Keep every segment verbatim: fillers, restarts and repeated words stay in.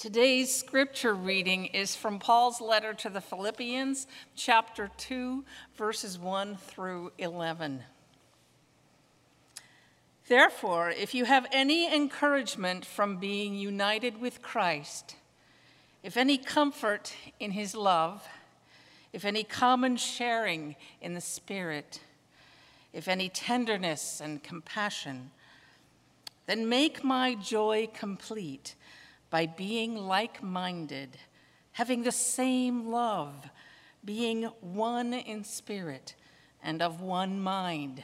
Today's scripture reading is from Paul's letter to the Philippians, chapter two, verses one through eleven. Therefore, if you have any encouragement from being united with Christ, if any comfort in his love, if any common sharing in the Spirit, if any tenderness and compassion, then make my joy complete by being like-minded, having the same love, being one in spirit and of one mind.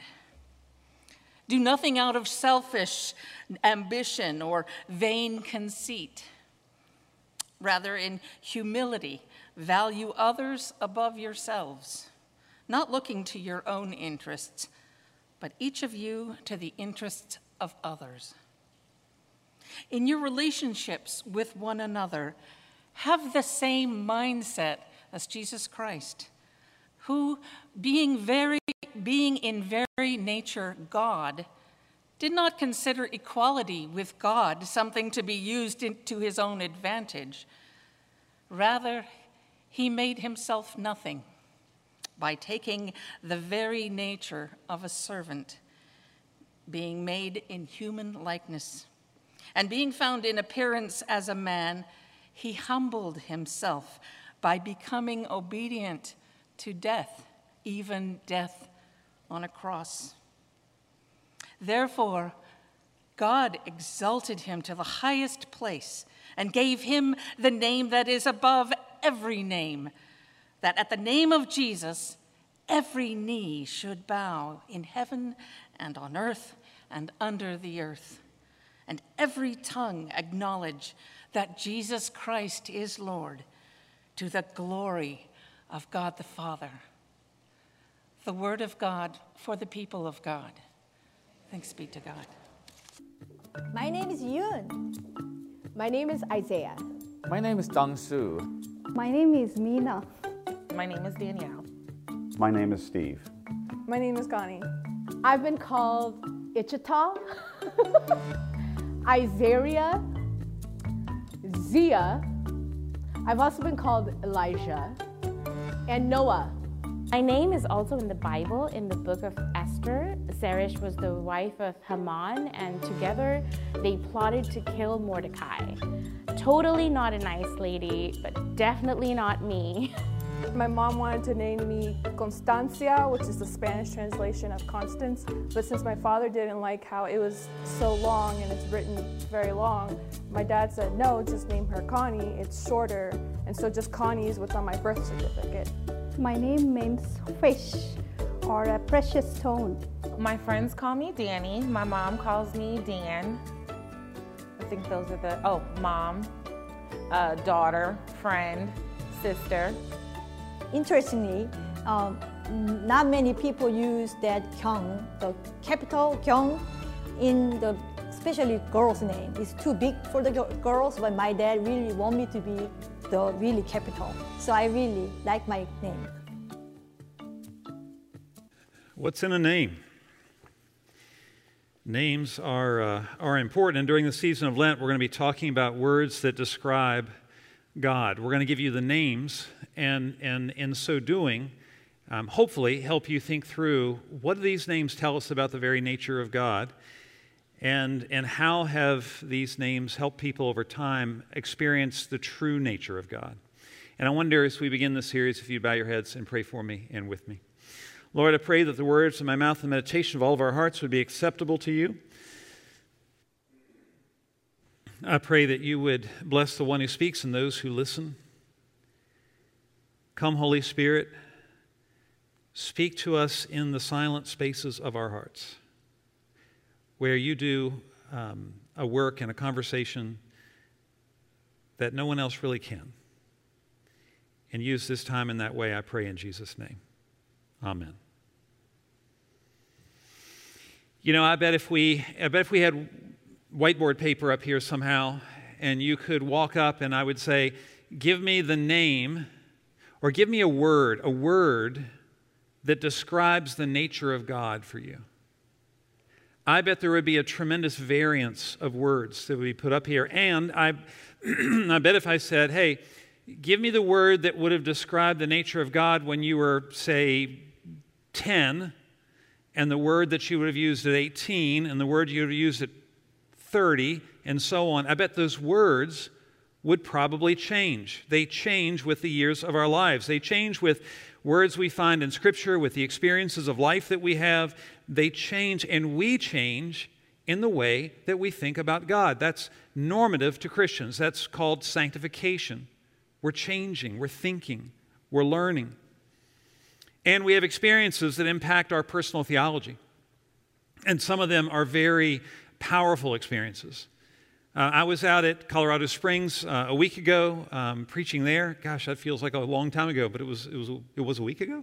Do nothing out of selfish ambition or vain conceit. Rather, in humility, value others above yourselves, not looking to your own interests, but each of you to the interests of others. In your relationships with one another, have the same mindset as Jesus Christ, who, being very, being in very nature God, did not consider equality with God something to be used in, to his own advantage. Rather, he made himself nothing by taking the very nature of a servant, being made in human likeness. And being found in appearance as a man, he humbled himself by becoming obedient to death, even death on a cross. Therefore, God exalted him to the highest place and gave him the name that is above every name, that at the name of Jesus, every knee should bow in heaven and on earth and under the earth, and every tongue acknowledge that Jesus Christ is Lord, to the glory of God the Father. The word of God for the people of God. Thanks be to God. My name is Yoon. My name is Isaiah. My name is Dong Su. My name is Mina. My name is Danielle. My name is Steve. My name is Gani. I've been called Ichita, Isaiah, Zia. I've also been called Elijah and Noah. My name is also in the Bible, in the book of Esther. Zeresh was the wife of Haman, and together they plotted to kill Mordecai. Totally not a nice lady, but definitely not me. My mom wanted to name me Constancia, which is the Spanish translation of Constance, but since my father didn't like how it was so long and it's written very long, my dad said, no, just name her Connie, it's shorter, and so just Connie is what's on my birth certificate. My name means fish or a precious stone. My friends call me Danny. My mom calls me Dan. I think those are the, oh, mom, uh, daughter, friend, sister. Interestingly, um, not many people use that Kyung, the capital Kyung, in the especially girl's name. It's too big for the girls, but my dad really want me to be the really capital. So I really like my name. What's in a name? Names are, uh, are important, and during the season of Lent, we're going to be talking about words that describe God. We're going to give you the names, and, and in so doing, um, hopefully help you think through what do these names tell us about the very nature of God, and, and how have these names helped people over time experience the true nature of God. And I wonder, as we begin this series, if you'd bow your heads and pray for me and with me. Lord, I pray that the words of my mouth and the meditation of all of our hearts would be acceptable to you. I pray that you would bless the one who speaks and those who listen. Come, Holy Spirit, speak to us in the silent spaces of our hearts, where you do um, a work and a conversation that no one else really can. And use this time in that way, I pray in Jesus' name. Amen. You know, I bet if we, I bet if we had whiteboard paper up here somehow, and you could walk up and I would say, give me the name, or give me a word, a word that describes the nature of God for you. I bet there would be a tremendous variance of words that would be put up here. And I, I bet if I said, hey, give me the word that would have described the nature of God when you were, say, ten, and the word that you would have used at eighteen, and the word you would have used at thirty, and so on, I bet those words would probably change. They change with the years of our lives. They change with words we find in Scripture, with the experiences of life that we have. They change, and we change in the way that we think about God. That's normative to Christians. That's called sanctification. We're changing, we're thinking, we're learning. And we have experiences that impact our personal theology. And some of them are very powerful experiences. Uh, I was out at Colorado Springs uh, a week ago, um, preaching there. Gosh, that feels like a long time ago, but it was, it was, it was a week ago?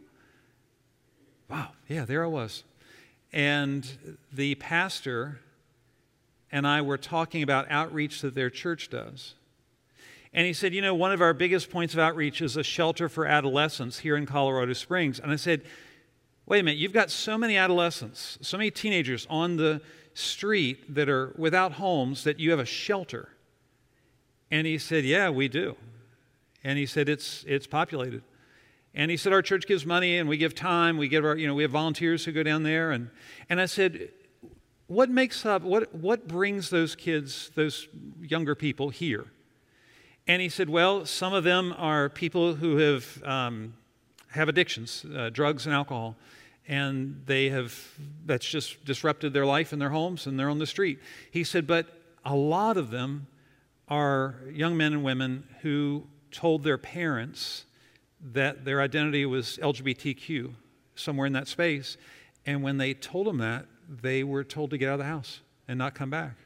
Wow, yeah, there I was. And the pastor and I were talking about outreach that their church does. And he said, you know, one of our biggest points of outreach is a shelter for adolescents here in Colorado Springs. And I said, wait a minute, you've got so many adolescents, so many teenagers on the street that are without homes that you have a shelter. And he said, yeah, we do. And he said, it's it's populated. And he said, our church gives money and we give time. We give our, you know, we have volunteers who go down there. And, and I said, what makes up, what, what brings those kids, those younger people here? And he said, well, some of them are people who have um, have addictions, uh, drugs and alcohol, and they have, that's just disrupted their life and their homes, and they're on the street. He said, but a lot of them are young men and women who told their parents that their identity was L G B T Q, somewhere in that space, and when they told them that, they were told to get out of the house and not come back.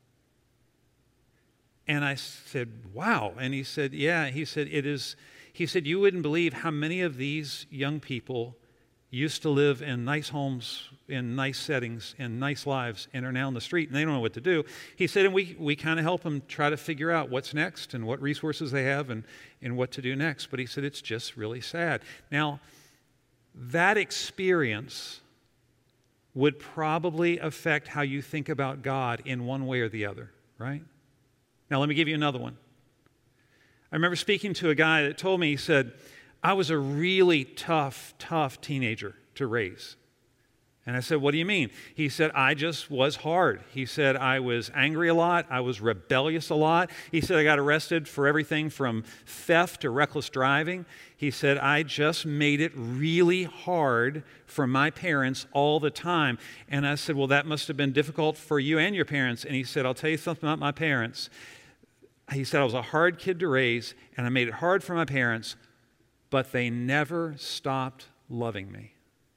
And I said, wow. And he said, yeah. He said, it is, he said, you wouldn't believe how many of these young people used to live in nice homes, in nice settings, in nice lives, and are now on the street, and they don't know what to do. He said, and we, we kind of help them try to figure out what's next and what resources they have and, and what to do next. But he said, it's just really sad. Now, that experience would probably affect how you think about God in one way or the other, right? Now, let me give you another one. I remember speaking to a guy that told me, he said, I was a really tough, tough teenager to raise. And I said, what do you mean? He said, I just was hard. He said, I was angry a lot. I was rebellious a lot. He said, I got arrested for everything from theft to reckless driving. He said, I just made it really hard for my parents all the time. And I said, well, that must have been difficult for you and your parents. And he said, I'll tell you something about my parents. He said, I was a hard kid to raise, and I made it hard for my parents, but they never stopped loving me.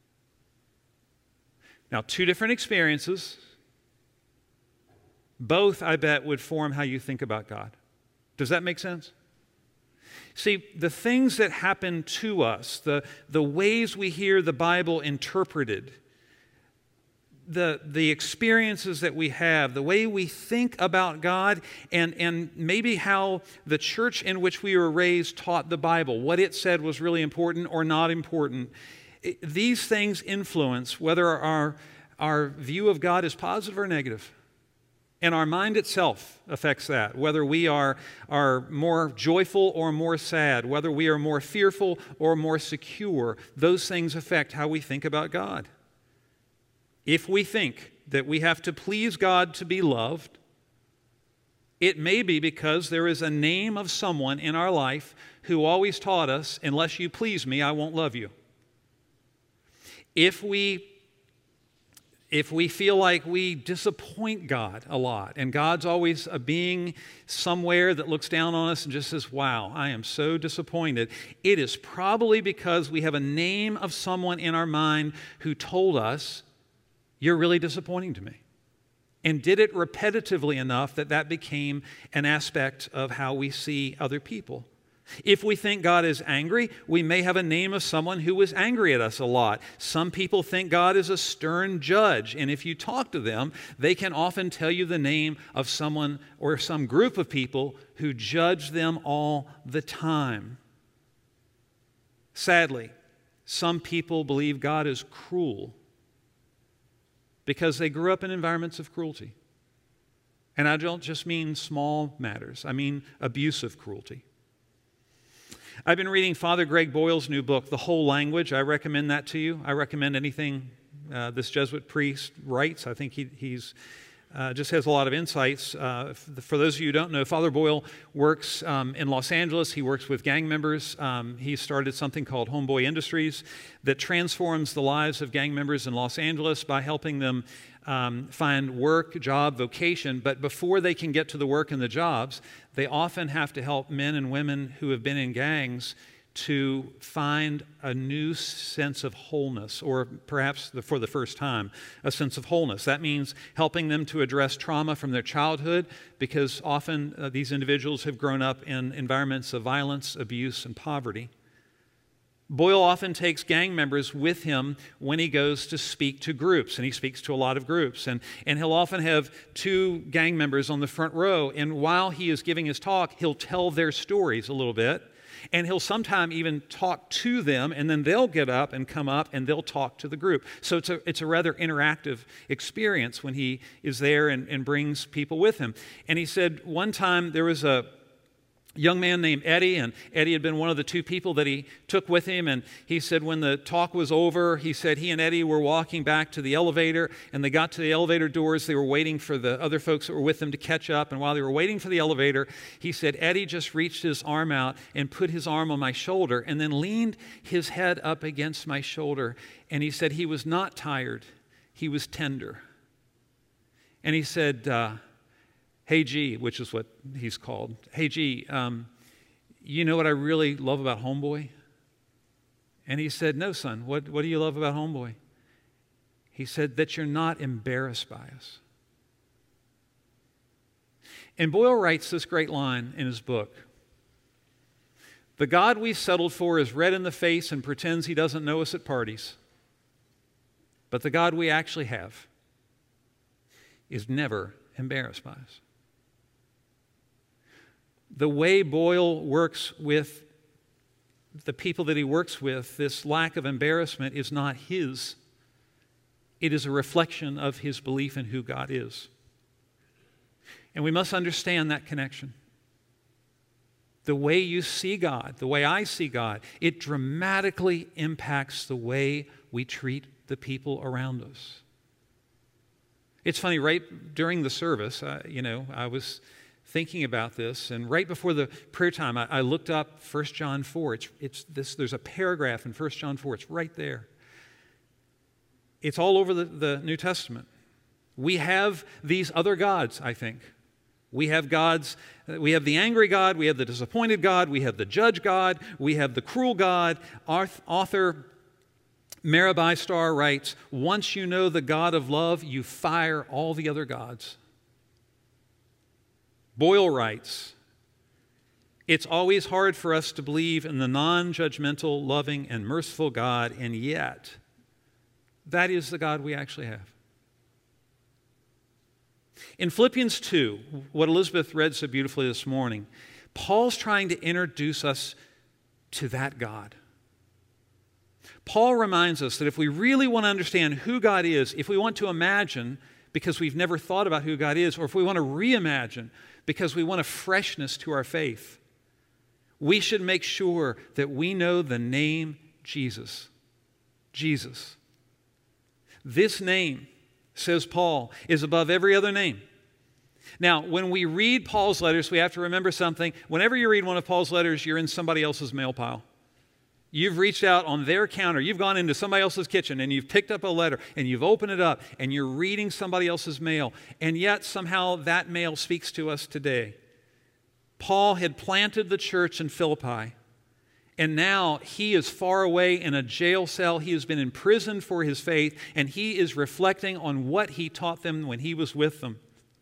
Now, two different experiences. Both, I bet, would form how you think about God. Does that make sense? See, the things that happen to us, the, the ways we hear the Bible interpreted, the, the experiences that we have, the way we think about God, and, and maybe how the church in which we were raised taught the Bible, what it said was really important or not important. It, these things influence whether our, our view of God is positive or negative. And our mind itself affects that, whether we are, are more joyful or more sad, whether we are more fearful or more secure. Those things affect how we think about God. If we think that we have to please God to be loved, it may be because there is a name of someone in our life who always taught us, unless you please me, I won't love you. If we, if we feel like we disappoint God a lot, and God's always a being somewhere that looks down on us and just says, wow, I am so disappointed, it is probably because we have a name of someone in our mind who told us, you're really disappointing to me. And did it repetitively enough that that became an aspect of how we see other people. If we think God is angry, we may have a name of someone who was angry at us a lot. Some people think God is a stern judge, and if you talk to them, they can often tell you the name of someone or some group of people who judge them all the time. Sadly, some people believe God is cruel. because they grew up in environments of cruelty. And I don't just mean small matters. I mean abusive cruelty. I've been reading Father Greg Boyle's new book, The Whole Language. I recommend that to you. I recommend anything uh, this Jesuit priest writes. I think he, he's uh, just has a lot of insights. Uh, for those of you who don't know, Father Boyle works um, in Los Angeles. He works with gang members. Um, he started something called Homeboy Industries that transforms the lives of gang members in Los Angeles by helping them Um, find work, job, vocation, but before they can get to the work and the jobs, they often have to help men and women who have been in gangs to find a new sense of wholeness, or perhaps the, for the first time, a sense of wholeness. That means helping them to address trauma from their childhood, because often uh, these individuals have grown up in environments of violence, abuse, and poverty. Boyle often takes gang members with him when he goes to speak to groups, and he speaks to a lot of groups. And, and he'll often have two gang members on the front row, and while he is giving his talk, he'll tell their stories a little bit, and he'll sometimes even talk to them, and then they'll get up and come up, and they'll talk to the group. So it's a, it's a rather interactive experience when he is there and, and brings people with him. And he said one time there was a young man named Eddie, and Eddie had been one of the two people that he took with him, and he said when the talk was over, he said he and Eddie were walking back to the elevator, and they got to the elevator doors. They were waiting for the other folks that were with them to catch up, and while they were waiting for the elevator, he said Eddie just reached his arm out and put his arm on my shoulder and then leaned his head up against my shoulder, and he said he was not tired, he was tender. And he said, uh, hey, G, which is what he's called. Hey, G, um, you know what I really love about Homeboy? And he said, no, son, what, what do you love about Homeboy? He said, that you're not embarrassed by us. And Boyle writes this great line in his book. The God we settled for is red in the face and pretends he doesn't know us at parties. But the God we actually have is never embarrassed by us. The way Boyle works with the people that he works with, this lack of embarrassment is not his. It is a reflection of his belief in who God is. And we must understand that connection. The way you see God, the way I see God, it dramatically impacts the way we treat the people around us. It's funny, right during the service, uh, you know, I was thinking about this, and right before the prayer time, I, I looked up First John four. It's, it's this, there's a paragraph in First John four. It's right there. It's all over the, the New Testament. We have these other gods, I think. We have gods, we have the angry God, we have the disappointed God, we have the judge God, we have the cruel God. Our author Mirabai Starr writes, once you know the God of love, you fire all the other gods. Boyle writes, it's always hard for us to believe in the non-judgmental, loving, and merciful God, and yet that is the God we actually have. In Philippians two, what Elizabeth read so beautifully this morning, Paul's trying to introduce us to that God. Paul reminds us that if we really want to understand who God is, if we want to imagine because we've never thought about who God is, or if we want to reimagine because we want a freshness to our faith, we should make sure that we know the name Jesus. Jesus. This name, says Paul, is above every other name. Now, when we read Paul's letters, we have to remember something. Whenever you read one of Paul's letters, you're in somebody else's mail pile. You've reached out on their counter. You've gone into somebody else's kitchen and you've picked up a letter and you've opened it up and you're reading somebody else's mail. And yet somehow that mail speaks to us today. Paul had planted the church in Philippi, and now he is far away in a jail cell. He has been imprisoned for his faith, and he is reflecting on what he taught them when he was with them.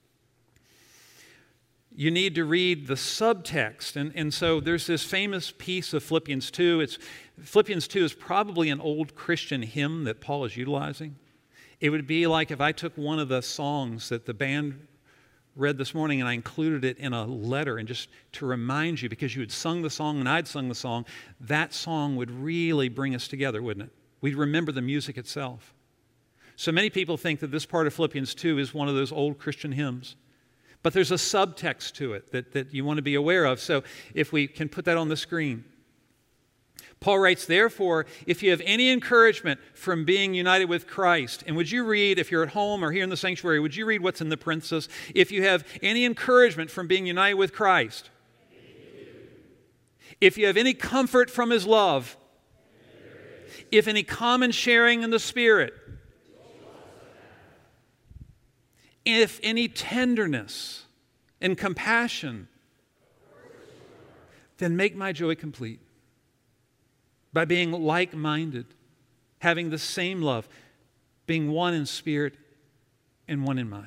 You need to read the subtext. And, and so there's this famous piece of Philippians two. It's, Philippians two is probably an old Christian hymn that Paul is utilizing. It would be like if I took one of the songs that the band read this morning and I included it in a letter, and just to remind you, because you had sung the song and I'd sung the song, that song would really bring us together, wouldn't it? We'd remember the music itself. So many people think that this part of Philippians two is one of those old Christian hymns. But there's a subtext to it that, that you want to be aware of. So if we can put that on the screen. Paul writes, therefore, if you have any encouragement from being united with Christ, and would you read, if you're at home or here in the sanctuary, would you read what's in the parenthesis? If you have any encouragement from being united with Christ, if you have any comfort from his love, if any common sharing in the Spirit, if any tenderness and compassion, then make my joy complete by being like-minded, having the same love, being one in spirit and one in mind.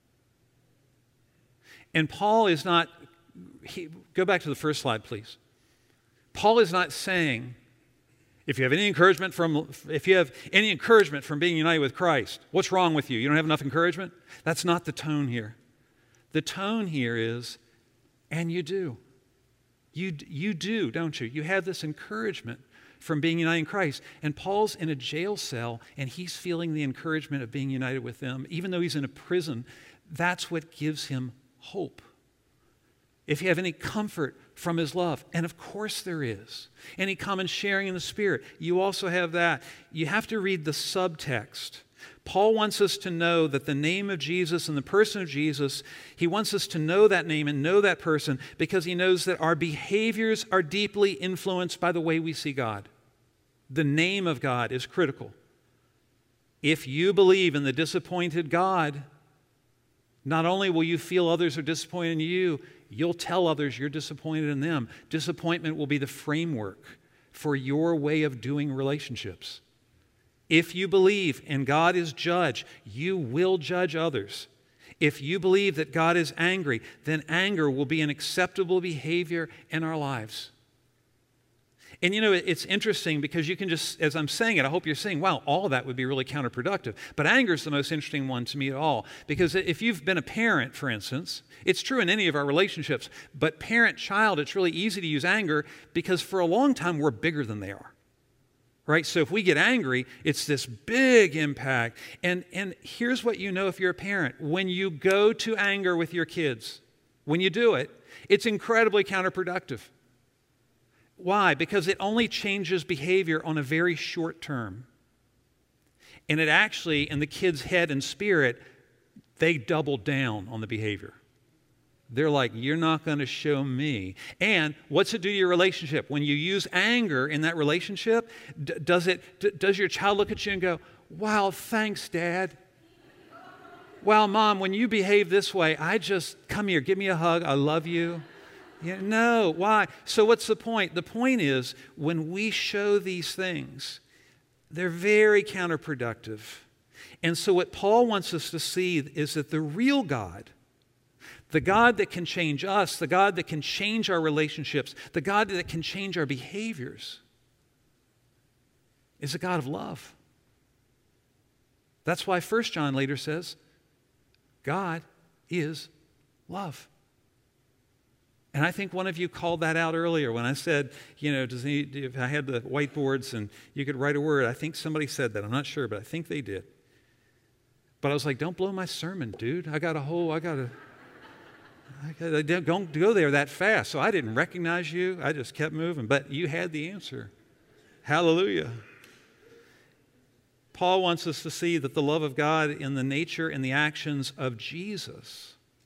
And Paul is not, he, go back to the first slide, please. Paul is not saying, if you have any encouragement from, if you have any encouragement from being united with Christ, what's wrong with you? You don't have enough encouragement? That's not the tone here. The tone here is, and you do. You, you do, don't you? You have this encouragement from being united in Christ. And Paul's in a jail cell, and he's feeling the encouragement of being united with them. Even though he's in a prison, that's what gives him hope. If you have any comfort from his love, and of course there is, any common sharing in the Spirit, you also have that. You have to read the subtext. Paul wants us to know that the name of Jesus and the person of Jesus, he wants us to know that name and know that person because he knows that our behaviors are deeply influenced by the way we see God. The name of God is critical. If you believe in the disappointed God, not only will you feel others are disappointed in you, you'll tell others you're disappointed in them. Disappointment will be the framework for your way of doing relationships. If you believe and God is judge, you will judge others. If you believe that God is angry, then anger will be an acceptable behavior in our lives. And you know, it's interesting because you can just, as I'm saying it, I hope you're saying, wow, all of that would be really counterproductive. But anger is the most interesting one to me at all. Because if you've been a parent, for instance, it's true in any of our relationships, but parent-child, it's really easy to use anger because for a long time we're bigger than they are. Right? So if we get angry, it's this big impact. And, and here's what you know if you're a parent. When you go to anger with your kids, when you do it, it's incredibly counterproductive. Why? Because it only changes behavior on a very short term. And it actually, in the kid's head and spirit, they double down on the behavior. They're like, you're not going to show me. And what's it do to your relationship? When you use anger in that relationship, d- does it? D- does your child look at you and go, wow, thanks, Dad? Wow, Mom, when you behave this way, I just, come here, give me a hug, I love you. Yeah, no, why? So what's the point? The point is, when we show these things, they're very counterproductive. And so what Paul wants us to see is that the real God, the God that can change us, the God that can change our relationships, the God that can change our behaviors, is a God of love. That's why First John later says, God is love. And I think one of you called that out earlier when I said, you know, does he, if I had the whiteboards and you could write a word, I think somebody said that. I'm not sure, but I think they did. But I was like, don't blow my sermon, dude. I got a whole, I got a, I got a, don't go there that fast. So I didn't recognize you. I just kept moving. But you had the answer. Hallelujah. Paul wants us to see that the love of God in the nature and the actions of Jesus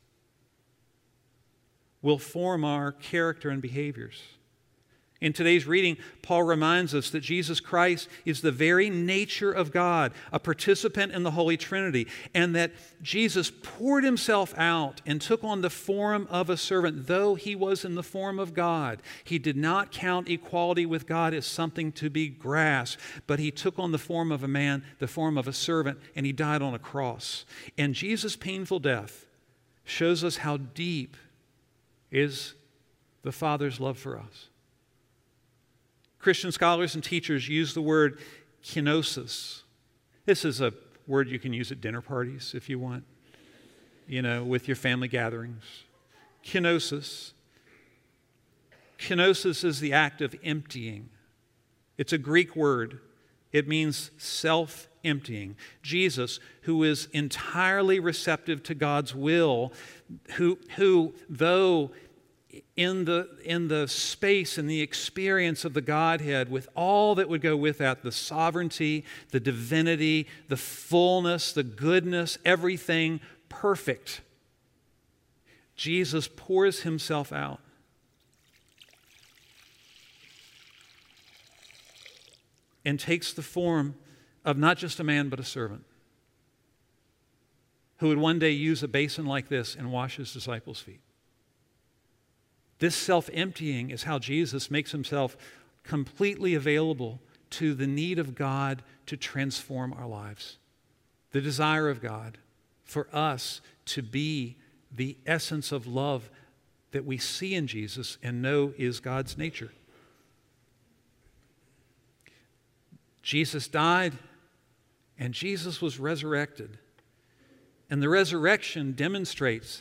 will form our character and behaviors. In today's reading, Paul reminds us that Jesus Christ is the very nature of God, a participant in the Holy Trinity, and that Jesus poured himself out and took on the form of a servant. Though he was in the form of God, he did not count equality with God as something to be grasped, but he took on the form of a man, the form of a servant, and he died on a cross. And Jesus' painful death shows us how deep is the Father's love for us. Christian scholars and teachers use the word kenosis. This is a word you can use at dinner parties if you want, you know, with your family gatherings. Kenosis. Kenosis is the act of emptying. It's a Greek word It means self-emptying. Jesus, who is entirely receptive to God's will, who, who though in the, in the space and the experience of the Godhead, with all that would go with that, the sovereignty, the divinity, the fullness, the goodness, everything perfect, Jesus pours himself out. And takes the form of not just a man, but a servant, who would one day use a basin like this and wash his disciples' feet. This self-emptying is how Jesus makes himself completely available to the need of God to transform our lives. The desire of God for us to be the essence of love that we see in Jesus and know is God's nature. Jesus died, and Jesus was resurrected. And the resurrection demonstrates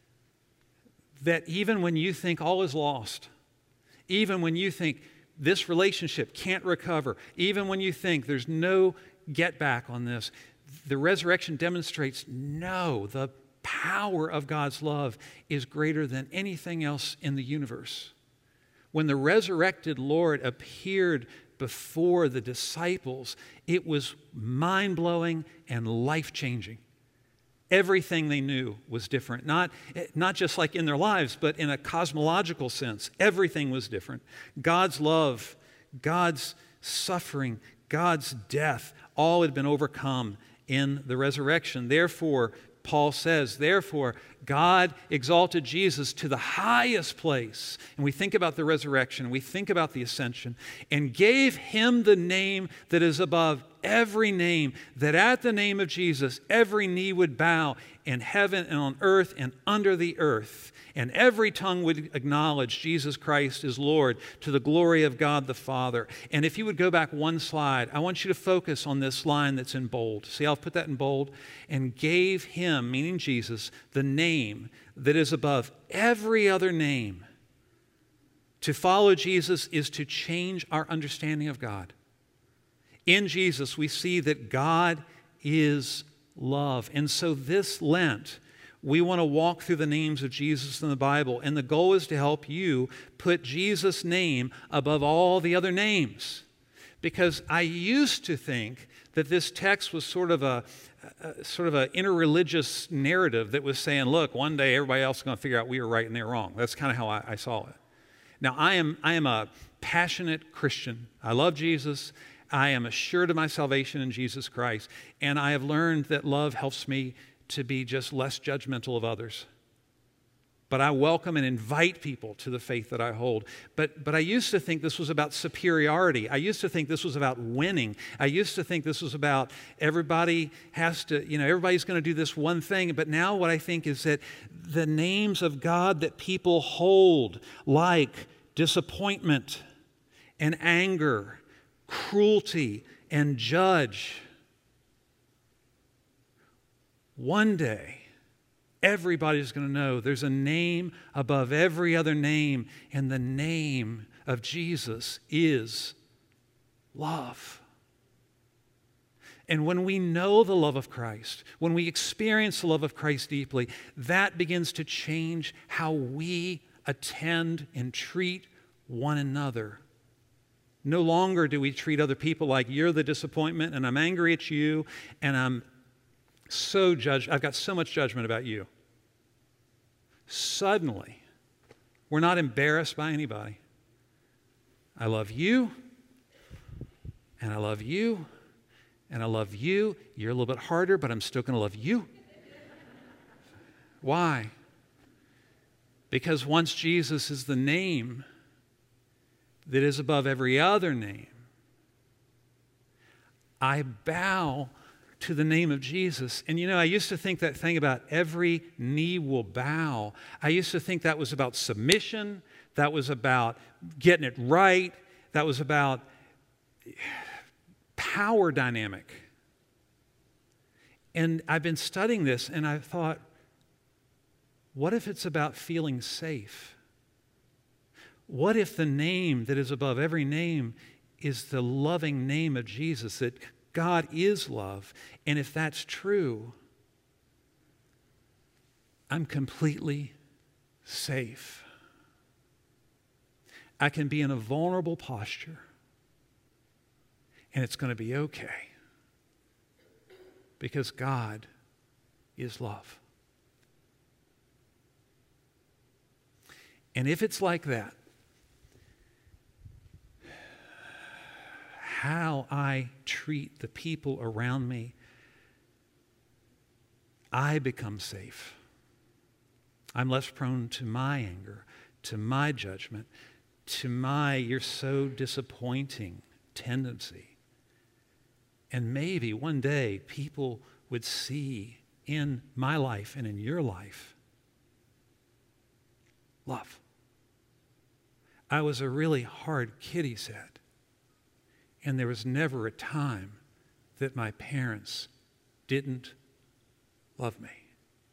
that even when you think all is lost, even when you think this relationship can't recover, even when you think there's no get back on this, the resurrection demonstrates no, the power of God's love is greater than anything else in the universe. When the resurrected Lord appeared before the disciples, it was mind-blowing and life-changing. Everything they knew was different. Not, not just like in their lives, but in a cosmological sense. Everything was different. God's love, God's suffering, God's death, all had been overcome in the resurrection. Therefore, Paul says, therefore, God exalted Jesus to the highest place. And we think about the resurrection, we think about the ascension, and gave him the name that is above every name, that at the name of Jesus, every knee would bow in heaven and on earth and under the earth, and every tongue would acknowledge Jesus Christ is Lord, to the glory of God the Father. And if you would go back one slide, I want you to focus on this line that's in bold. See, I'll put that in bold. And gave him, meaning Jesus, the name that is above every other name. To follow Jesus is to change our understanding of God. In Jesus, we see that God is love. And so this Lent, we want to walk through the names of Jesus in the Bible. And the goal is to help you put Jesus' name above all the other names. Because I used to think that this text was sort of a, a sort of an interreligious narrative that was saying, look, one day everybody else is going to figure out we were right and they were wrong. That's kind of how I, I saw it. Now, I am, I am a passionate Christian. I love Jesus. I am assured of my salvation in Jesus Christ. And I have learned that love helps me to be just less judgmental of others. But I welcome and invite people to the faith that I hold. But, but I used to think this was about superiority. I used to think this was about winning. I used to think this was about everybody has to, you know, everybody's going to do this one thing. But now what I think is that the names of God that people hold, like disappointment and anger, cruelty and judge, one day, everybody's going to know there's a name above every other name, and the name of Jesus is love. And when we know the love of Christ, when we experience the love of Christ deeply, that begins to change how we attend and treat one another. No longer do we treat other people like you're the disappointment and I'm angry at you and I'm so judged. I've got so much judgment about you. Suddenly, we're not embarrassed by anybody. I love you, and I love you, and I love you. You're a little bit harder, but I'm still going to love you. Why? Because once Jesus is the name that is above every other name, I bow to the name of Jesus. And you know, I used to think that thing about every knee will bow. I used to think that was about submission. That was about getting it right. That was about power dynamic. And I've been studying this and I thought, what if it's about feeling safe? What if the name that is above every name is the loving name of Jesus, that God is love. And if that's true, I'm completely safe. I can be in a vulnerable posture, and it's going to be okay, because God is love. And if it's like that, how I treat the people around me, I become safe. I'm less prone to my anger, to my judgment, to my "you're so disappointing" tendency. And maybe one day people would see in my life and in your life love. I was a really hard kid, he said, and there was never a time that my parents didn't love me.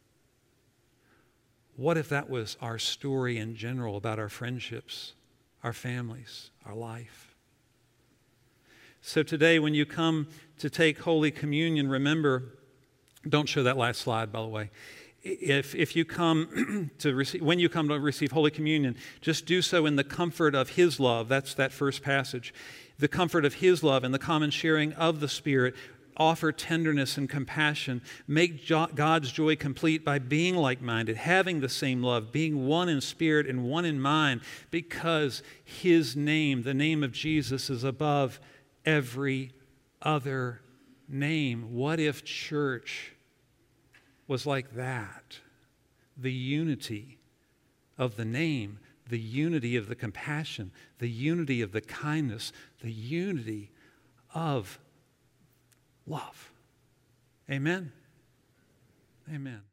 What if that was our story in general about our friendships, our families, our life? So today, when you come to take Holy Communion, remember, don't show that last slide, by the way. If, if you come to receive, when you come to receive Holy Communion, just do so in the comfort of His love. That's that first passage. The comfort of His love and the common sharing of the Spirit. Offer tenderness and compassion. Make jo- God's joy complete by being like-minded, having the same love, being one in spirit and one in mind, because His name, the name of Jesus, is above every other name. What if church was like that? The unity of the name, the unity of the compassion, the unity of the kindness, the unity of love. Amen. Amen.